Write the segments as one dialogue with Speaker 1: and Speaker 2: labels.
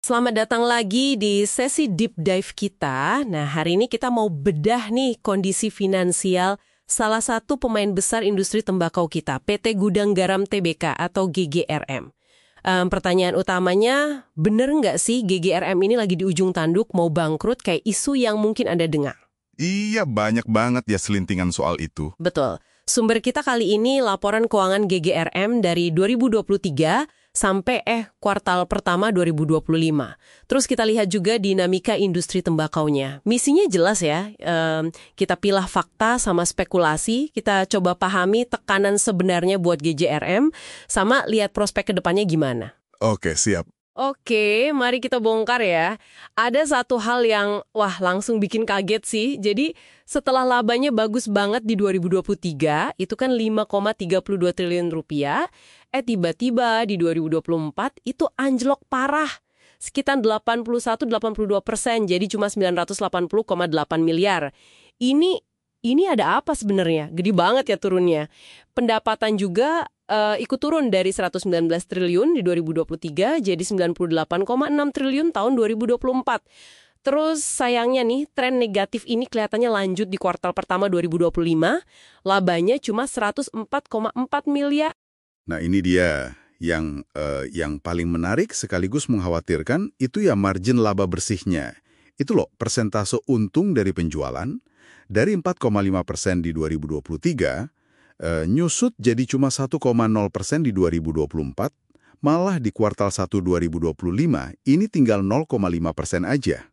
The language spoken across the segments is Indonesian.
Speaker 1: Selamat datang lagi di sesi deep dive kita. Nah, hari ini kita mau bedah nih kondisi finansial salah satu pemain besar industri tembakau kita, PT Gudang Garam Tbk atau GGRM. Pertanyaan utamanya, bener nggak sih GGRM ini lagi di ujung tanduk mau bangkrut kayak isu yang mungkin Anda dengar?
Speaker 2: Iya, banyak banget ya selintingan soal itu.
Speaker 1: Betul. Sumber kita kali ini laporan keuangan GGRM dari 2023 sampai kuartal pertama 2025. Terus kita lihat juga dinamika industri tembakaunya. Misinya jelas ya, kita pilah fakta sama spekulasi, kita coba pahami tekanan sebenarnya buat GGRM, sama lihat prospek ke depannya gimana.
Speaker 2: Oke, siap.
Speaker 1: Oke, mari kita bongkar ya. Ada satu hal yang, langsung bikin kaget sih. Jadi, setelah labanya bagus banget di 2023, itu kan 5,32 triliun rupiah, tiba-tiba di 2024 itu anjlok parah. Sekitar 81-82%, jadi cuma 980,8 miliar. Ini ada apa sebenarnya? Gede banget ya turunnya. Pendapatan juga ikut turun dari 119 triliun di 2023 jadi 98,6 triliun tahun 2024. Terus sayangnya nih, tren negatif ini kelihatannya lanjut di kuartal pertama 2025. Labanya cuma 104,4 miliar.
Speaker 2: Nah, ini dia yang paling menarik sekaligus mengkhawatirkan itu ya margin laba bersihnya. Itu loh, persentase untung dari penjualan dari 4,5% di 2023 nyusut jadi cuma 1,0% di 2024, malah di kuartal 1 2025 ini tinggal 0,5% aja.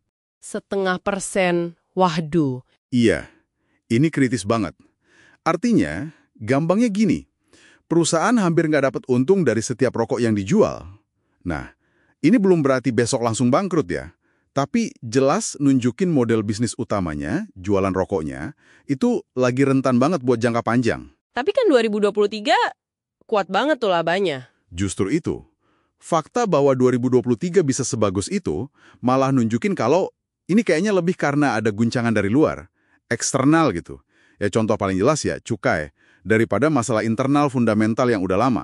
Speaker 1: 0,5%, wahdu.
Speaker 2: Iya, ini kritis banget. Artinya, gampangnya gini, perusahaan hampir nggak dapat untung dari setiap rokok yang dijual. Nah, ini belum berarti besok langsung bangkrut ya. Tapi jelas nunjukin model bisnis utamanya, jualan rokoknya, itu lagi rentan banget buat jangka panjang.
Speaker 1: Tapi kan 2023 kuat banget tuh labanya.
Speaker 2: Justru itu, fakta bahwa 2023 bisa sebagus itu malah nunjukin kalau ini kayaknya lebih karena ada guncangan dari luar, eksternal gitu. Ya contoh paling jelas ya, cukai, daripada masalah internal fundamental yang udah lama.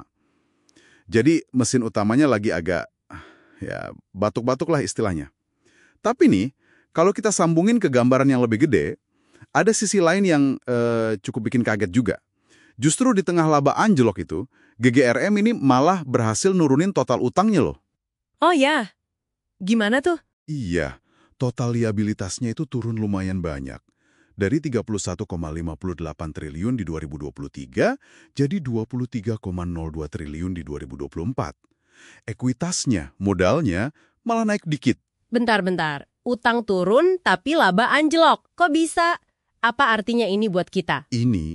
Speaker 2: Jadi mesin utamanya lagi agak, ya batuk-batuk lah istilahnya. Tapi nih, kalau kita sambungin ke gambaran yang lebih gede, ada sisi lain yang cukup bikin kaget juga. Justru di tengah laba anjlok itu, GGRM ini malah berhasil nurunin total utangnya loh.
Speaker 1: Oh ya, gimana tuh?
Speaker 2: Iya, total liabilitasnya itu turun lumayan banyak. Dari 31,58 triliun di 2023 jadi 23,02 triliun di 2024. Ekuitasnya, modalnya, malah naik dikit.
Speaker 1: Bentar. Utang turun tapi laba anjlok. Kok bisa? Apa artinya ini buat kita?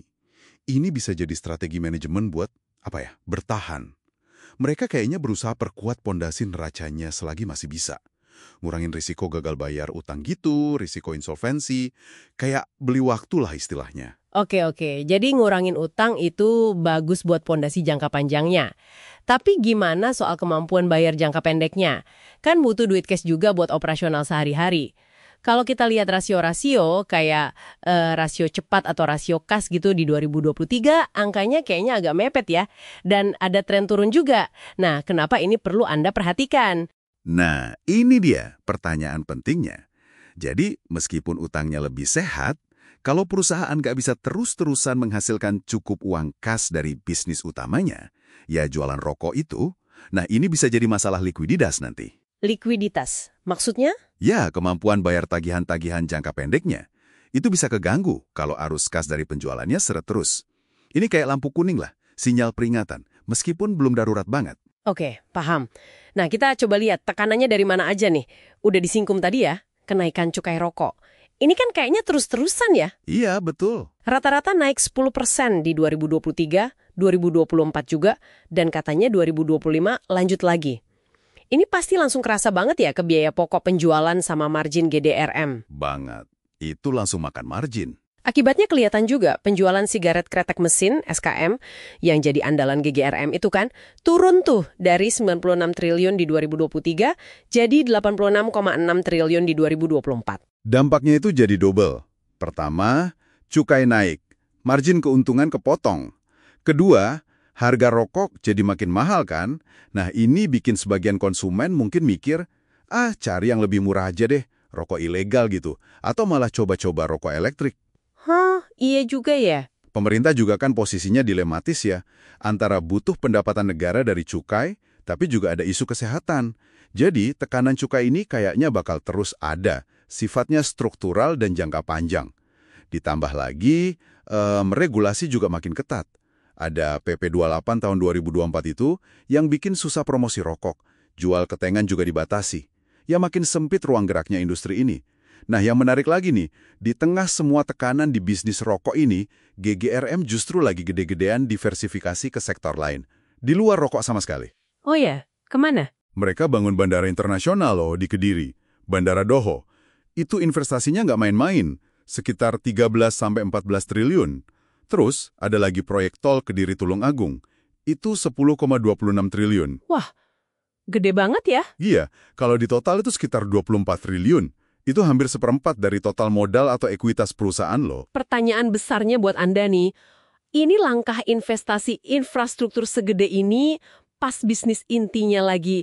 Speaker 2: Ini bisa jadi strategi manajemen buat, bertahan. Mereka kayaknya berusaha perkuat pondasi neracanya selagi masih bisa. Ngurangin risiko gagal bayar utang gitu, risiko insolvensi, kayak beli waktu lah istilahnya.
Speaker 1: Oke. Jadi ngurangin utang itu bagus buat pondasi jangka panjangnya. Tapi gimana soal kemampuan bayar jangka pendeknya? Kan butuh duit cash juga buat operasional sehari-hari. Kalau kita lihat rasio-rasio, kayak rasio cepat atau rasio kas gitu di 2023, angkanya kayaknya agak mepet ya. Dan ada tren turun juga. Nah, kenapa ini perlu Anda perhatikan?
Speaker 2: Nah, ini dia pertanyaan pentingnya. Jadi, meskipun utangnya lebih sehat, kalau perusahaan nggak bisa terus-terusan menghasilkan cukup uang kas dari bisnis utamanya, ya jualan rokok itu, nah ini bisa jadi masalah likuiditas nanti.
Speaker 1: Likuiditas, maksudnya?
Speaker 2: Ya, kemampuan bayar tagihan-tagihan jangka pendeknya. Itu bisa keganggu kalau arus kas dari penjualannya seret terus. Ini kayak lampu kuning lah, sinyal peringatan, meskipun belum darurat banget.
Speaker 1: Oke, paham. Nah, kita coba lihat tekanannya dari mana aja nih. Udah disingkum tadi ya, kenaikan cukai rokok. Ini kan kayaknya terus-terusan ya?
Speaker 2: Iya, betul.
Speaker 1: Rata-rata naik 10% di 2023, 2024 juga, dan katanya 2025 lanjut lagi. Ini pasti langsung kerasa banget ya ke biaya pokok penjualan sama margin GDRM.
Speaker 2: Banget. Itu langsung makan margin.
Speaker 1: Akibatnya kelihatan juga penjualan sigaret kretek mesin, SKM, yang jadi andalan GGRM itu kan, turun tuh dari 96 triliun di 2023 jadi 86,6 triliun di 2024.
Speaker 2: Dampaknya itu jadi double. Pertama, cukai naik, margin keuntungan kepotong. Kedua, harga rokok jadi makin mahal kan? Nah ini bikin sebagian konsumen mungkin mikir, Cari yang lebih murah aja deh, rokok ilegal gitu. Atau malah coba-coba rokok elektrik.
Speaker 1: Iya juga ya.
Speaker 2: Pemerintah juga kan posisinya dilematis ya, antara butuh pendapatan negara dari cukai, tapi juga ada isu kesehatan. Jadi, tekanan cukai ini kayaknya bakal terus ada, sifatnya struktural dan jangka panjang. Ditambah lagi, regulasi juga makin ketat. Ada PP 28 tahun 2024 itu yang bikin susah promosi rokok, jual ketengan juga dibatasi. Ya makin sempit ruang geraknya industri ini. Nah, yang menarik lagi nih, di tengah semua tekanan di bisnis rokok ini, GGRM justru lagi gede-gedean diversifikasi ke sektor lain. Di luar rokok sama sekali.
Speaker 1: Oh ya, kemana?
Speaker 2: Mereka bangun bandara internasional loh di Kediri. Bandara Doho. Itu investasinya nggak main-main, sekitar 13–14 triliun. Terus, ada lagi proyek tol Kediri Tulung Agung. Itu 10,26 triliun.
Speaker 1: Wah, gede banget ya.
Speaker 2: Iya, kalau di total itu sekitar 24 triliun. Itu hampir seperempat dari total modal atau ekuitas perusahaan loh.
Speaker 1: Pertanyaan besarnya buat Anda nih, ini langkah investasi infrastruktur segede ini pas bisnis intinya lagi,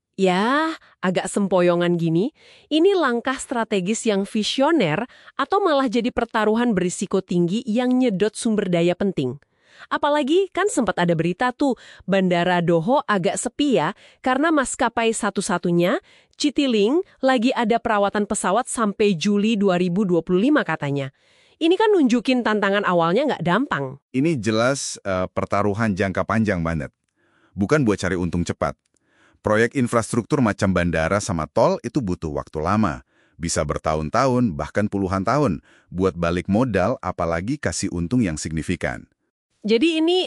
Speaker 1: ya agak sempoyongan gini, ini langkah strategis yang visioner atau malah jadi pertaruhan berisiko tinggi yang nyedot sumber daya penting? Apalagi kan sempat ada berita tuh, Bandara Doho agak sepi ya, karena maskapai satu-satunya, Citylink, lagi ada perawatan pesawat sampai Juli 2025 katanya. Ini kan nunjukin tantangan awalnya nggak gampang.
Speaker 3: Ini jelas pertaruhan jangka panjang banget. Bukan buat cari untung cepat. Proyek infrastruktur macam bandara sama tol itu butuh waktu lama. Bisa bertahun-tahun, bahkan puluhan tahun, buat balik modal apalagi kasih untung yang signifikan.
Speaker 1: Jadi ini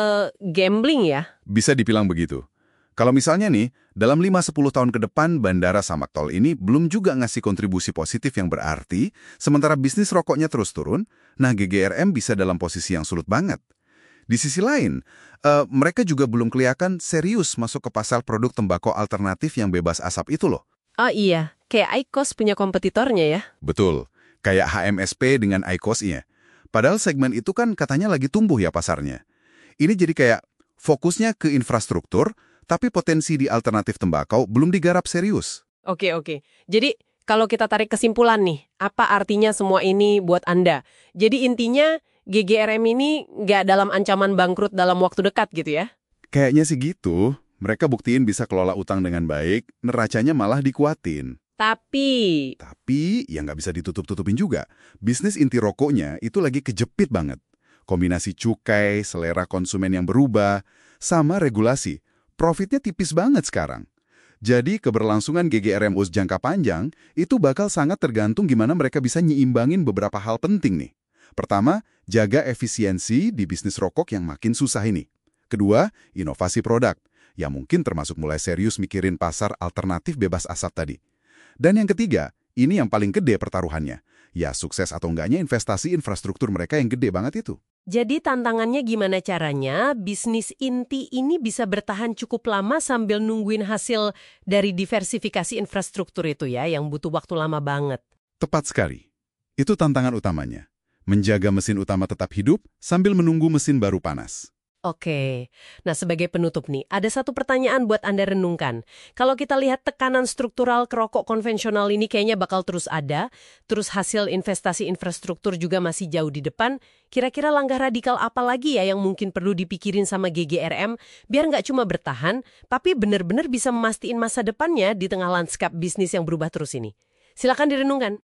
Speaker 1: gambling ya?
Speaker 3: Bisa dibilang begitu. Kalau misalnya nih, dalam 5–10 tahun ke depan, bandara sama tol ini belum juga ngasih kontribusi positif yang berarti, sementara bisnis rokoknya terus turun, nah GGRM bisa dalam posisi yang sulit banget. Di sisi lain, mereka juga belum kelihatan serius masuk ke pasar produk tembakau alternatif yang bebas asap itu loh.
Speaker 1: Oh iya, kayak IQOS punya kompetitornya ya?
Speaker 3: Betul, kayak HMSP dengan IQOS-nya. Padahal segmen itu kan katanya lagi tumbuh ya pasarnya. Ini jadi kayak fokusnya ke infrastruktur, tapi potensi di alternatif tembakau belum digarap serius.
Speaker 1: Oke. Jadi kalau kita tarik kesimpulan nih, apa artinya semua ini buat Anda? Jadi intinya GGRM ini nggak dalam ancaman bangkrut dalam waktu dekat gitu ya?
Speaker 2: Kayaknya sih gitu. Mereka buktiin bisa kelola utang dengan baik, neracanya malah dikuatin.
Speaker 1: Tapi
Speaker 2: Ya nggak bisa ditutup-tutupin juga. Bisnis inti rokoknya itu lagi kejepit banget. Kombinasi cukai, selera konsumen yang berubah, sama regulasi. Profitnya tipis banget sekarang. Jadi keberlangsungan GGRM jangka panjang itu bakal sangat tergantung gimana mereka bisa nyiimbangin beberapa hal penting nih. Pertama, jaga efisiensi di bisnis rokok yang makin susah ini. Kedua, inovasi produk, yang mungkin termasuk mulai serius mikirin pasar alternatif bebas asap tadi. Dan yang ketiga, ini yang paling gede pertaruhannya. Ya sukses atau enggaknya investasi infrastruktur mereka yang gede banget itu.
Speaker 1: jadi tantangannya gimana caranya bisnis inti ini bisa bertahan cukup lama sambil nungguin hasil dari diversifikasi infrastruktur itu ya, yang butuh waktu lama banget.
Speaker 2: Tepat sekali. Itu tantangan utamanya. Menjaga mesin utama tetap hidup sambil menunggu mesin baru panas.
Speaker 1: Oke, nah sebagai penutup nih, ada satu pertanyaan buat Anda renungkan. Kalau kita lihat tekanan struktural ke rokok konvensional ini kayaknya bakal terus ada, terus hasil investasi infrastruktur juga masih jauh di depan, kira-kira langkah radikal apa lagi ya yang mungkin perlu dipikirin sama GGRM biar nggak cuma bertahan, tapi benar-benar bisa memastikan masa depannya di tengah lanskap bisnis yang berubah terus ini? Silakan direnungkan.